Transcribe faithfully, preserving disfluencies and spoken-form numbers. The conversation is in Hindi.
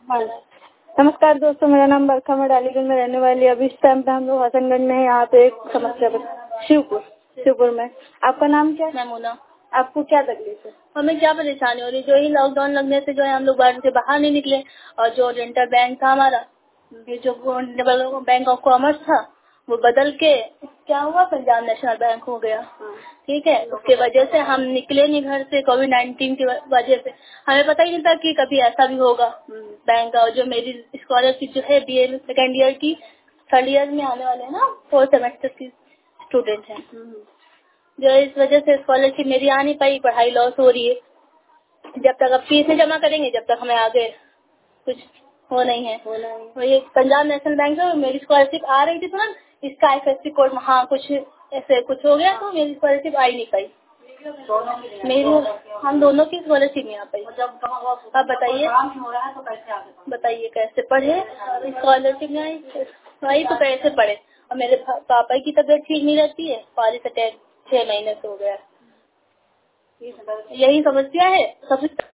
हाँ। नमस्कार दोस्तों, मेरा नाम बरखा, मैं डालीगंज में रहने वाली। अभी इस टाइम पे हम लोग हसनगंज में हैं। यहाँ पे एक समस्या बता शिवपुर शिवपुर में। आपका नाम क्या है? मैमुना। आपको क्या तकलीफ है? हमें क्या परेशानी हो रही, जो ही लॉकडाउन लगने से जो है हम लोग घर से बाहर नहीं निकले, और जो रेंटल बैंक था हमारा, ये जो बैंक ऑफ कॉमर्स था वो बदल के क्या हुआ, पंजाब नेशनल बैंक हो गया। ठीक है, उसके वजह से हम निकले नहीं घर से, कोविड नाइन्टीन की वजह से। हमें पता ही नहीं था कि कभी ऐसा भी होगा बैंक का। और जो मेरी स्कॉलरशिप जो है बी ए सेकेंड ईयर की, थर्ड ईयर में आने वाले है ना, फोर्थ सेमेस्टर की स्टूडेंट है, जो इस वजह से स्कॉलरशिप मेरी आ नहीं पाई, पढ़ाई लॉस हो रही है। जब तक अब फीस जमा करेंगे जब तक हमें आगे कुछ हो नहीं है। तो ये पंजाब नेशनल बैंक में मेरी स्कॉलरशिप आ रही थी, तो ना इसका I F S C code हाँ कुछ ऐसे कुछ हो गया, तो मेरी स्कॉलरशिप आ ही नहीं पाई। मेरी हम दोनों की स्कॉलरशिप नहीं आ पाई। अब बताइए बताइए कैसे पढ़े, स्कॉलरशिप नहीं आई आई तो कैसे पढ़े। और मेरे पापा की तबीयत ठीक नहीं रहती है, फारिश अटैक छह महीने से हो गया। यही समस्या है सबसे।